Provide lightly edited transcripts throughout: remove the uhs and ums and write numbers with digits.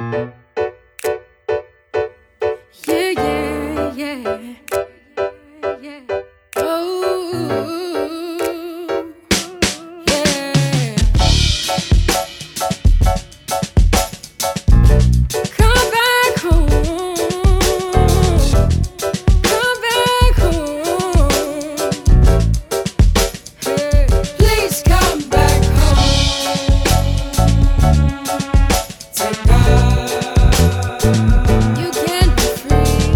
Yeah, yeah, yeah, yeah. Oh, yeah. Come back home. Come back home. Hey, please come back home. Take off. You can be free.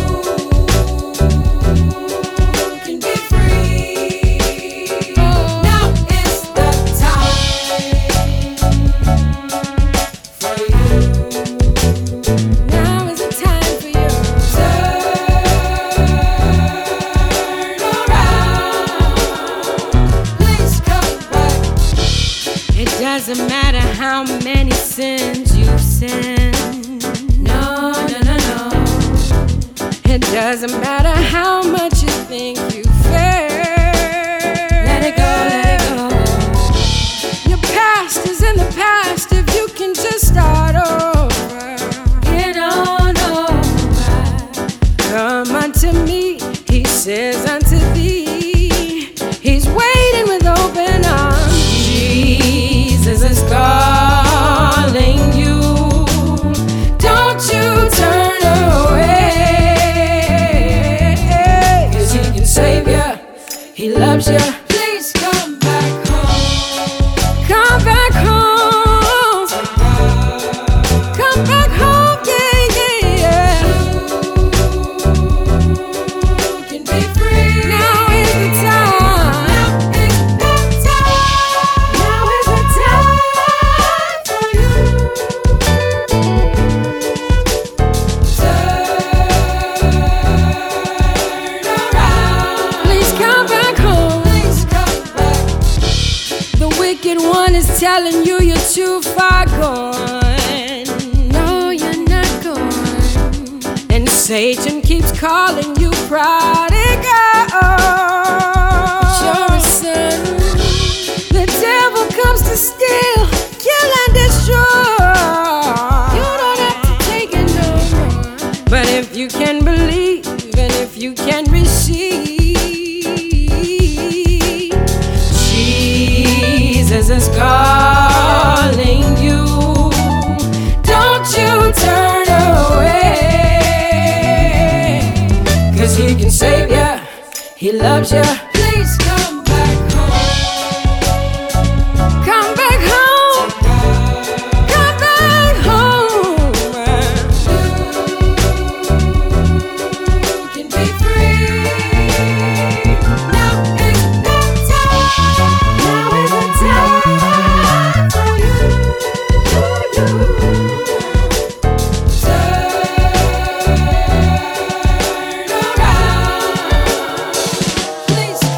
You can be free. Now is the time for you. Now is the time for you. Turn around. Please come back. It doesn't matter how many sins you've sinned. No, no, no, no. It doesn't matter how much you think you fair. Let it go, let it go. Your past is in the past if you can just start over. Get on over. Come unto me, he says unto thee. He's waiting with open arms. Jesus is calling you. Don't you turn away. 'Cause he can save you. He loves you. Please come back home. Come back home. Come back home. Yeah, yeah, yeah. You can be free. Now is the time. Now is the time. Now is the time for you. Turn around. Please come back home. Please come back. The wicked one is telling you you're too far gone. No, you're not gone. And Satan keeps calling you prodigal. You're a son. The devil comes to steal, kill, and destroy. You don't have to take it no more. But if you can believe and if you can receive, Jesus is calling you. Don't you turn away. 'Cause he can save you. He loves you. Please come back home. Come back home. Come back home. You can be free. Now is the time. Now is the time for you. Turn around. Please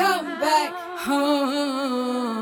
come back home.